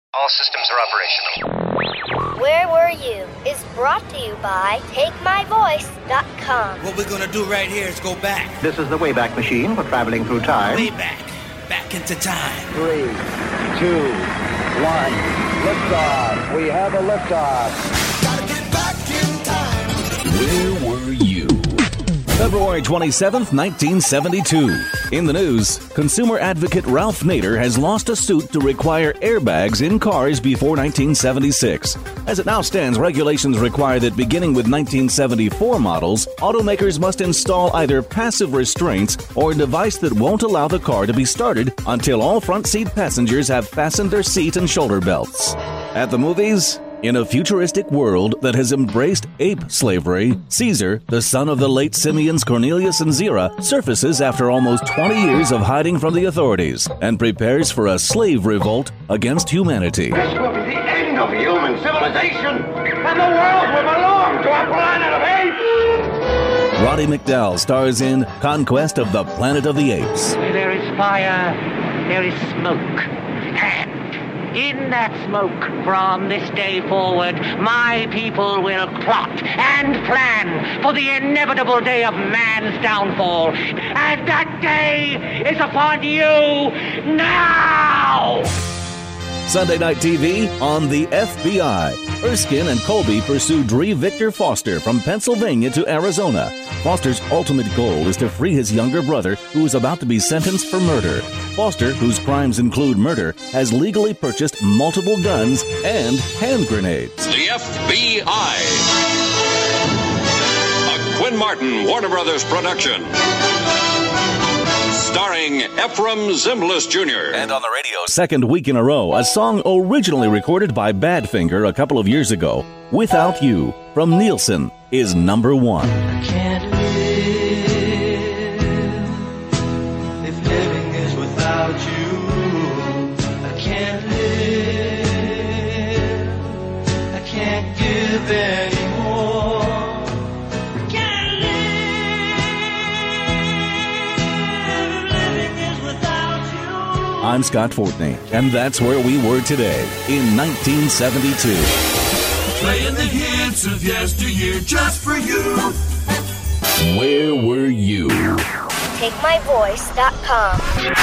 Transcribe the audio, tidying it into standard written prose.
All systems are operational. Where Were You is brought to you by TakeMyVoice.com. What we're gonna do right here is go back. This is the Wayback Machine for traveling through time. Way back. Back into time. 3, 2, 1. Liftoff. We have a liftoff. Gotta get back in time. Where were you? February 27th, 1972. In the news, consumer advocate Ralph Nader has lost a suit to require airbags in cars before 1976. As it now stands, regulations require that beginning with 1974 models, automakers must install either passive restraints or a device that won't allow the car to be started until all front seat passengers have fastened their seat and shoulder belts. At the movies, in a futuristic world that has embraced ape slavery, Caesar, the son of the late Simians Cornelius and Zira, surfaces after almost 20 years of hiding from the authorities and prepares for a slave revolt against humanity. This will be the end of human civilization, and the world will belong to a planet of apes! Roddy McDowall stars in Conquest of the Planet of the Apes. Where there is fire, there is smoke. And in that smoke, from this day forward, my people will plot and plan for the inevitable day of man's downfall. And that day is upon you now! Sunday Night TV on the FBI. Erskine and Colby pursue Dree Victor Foster from Pennsylvania to Arizona. Foster's ultimate goal is to free his younger brother, who is about to be sentenced for murder. Foster, whose crimes include murder, has legally purchased multiple guns and hand grenades. The FBI. A Quinn Martin, Warner Brothers production. Starring Ephraim Zimbalist Jr. And on the radio, second week in a row, a song originally recorded by Badfinger a couple of years ago, Without You, from Nielsen, is number one. I can't live if living is without you. I can't live, I can't give anymore. I'm Scott Fortney, and that's where we were today in 1972. Playing the hits of yesteryear just for you. Where were you? TakeMyVoice.com.